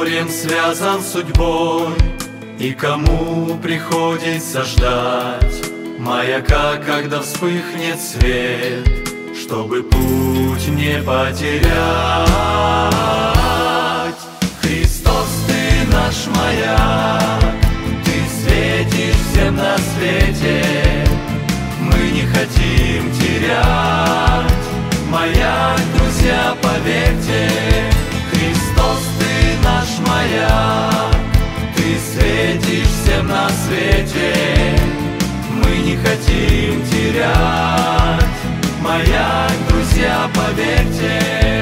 горем связан судьбой, и кому приходится ждать маяка, когда вспыхнет свет, чтобы путь не потерять. Христос, Ты наш маяк, Ты светишь всем на свете. Мы не хотим терять маяк, друзья, поверьте. Христос, Ты наш маяк, Ты светишь всем на свете. Мы не хотим терять маяк, друзья, поверьте.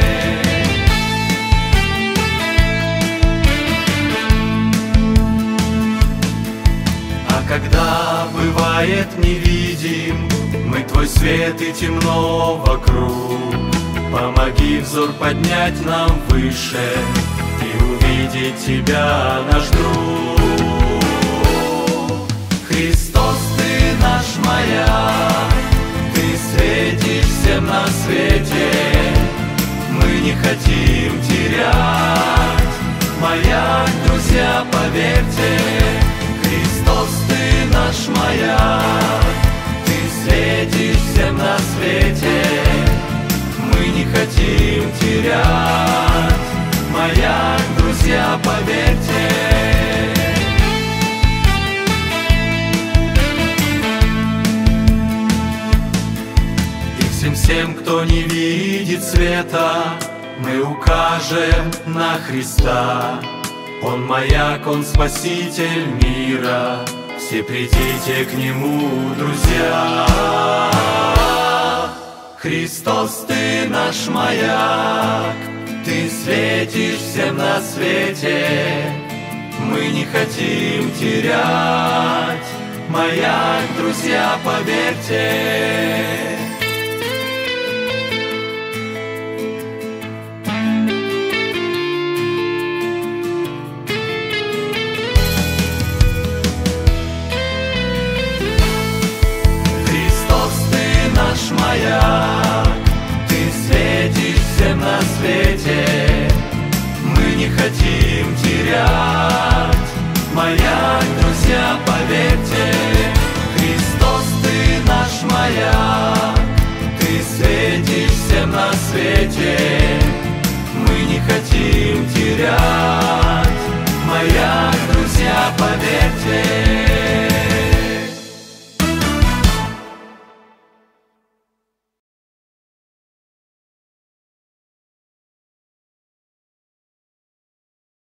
А когда бывает не видим мы Твой свет и темно вокруг, помоги взор поднять нам выше и увидеть Тебя, наш друг. Христос, Ты наш маяк, Ты светишь всем на свете. Мы не хотим терять маяк, друзья, поверьте. Христос, Ты наш маяк, Ты светишь всем на свете. Мы не хотим терять маяк, друзья, поверьте. Всем, кто не видит света, мы укажем на Христа. Он маяк, Он спаситель мира. Все придите к Нему, друзья. Христос, Ты наш маяк, Ты светишь всем на свете. Мы не хотим терять маяк, друзья, поверьте. Маяк, Ты светишь всем на свете. Мы не хотим терять маяк, друзья, поверьте. Христос, Ты наш маяк, Ты светишь всем на свете.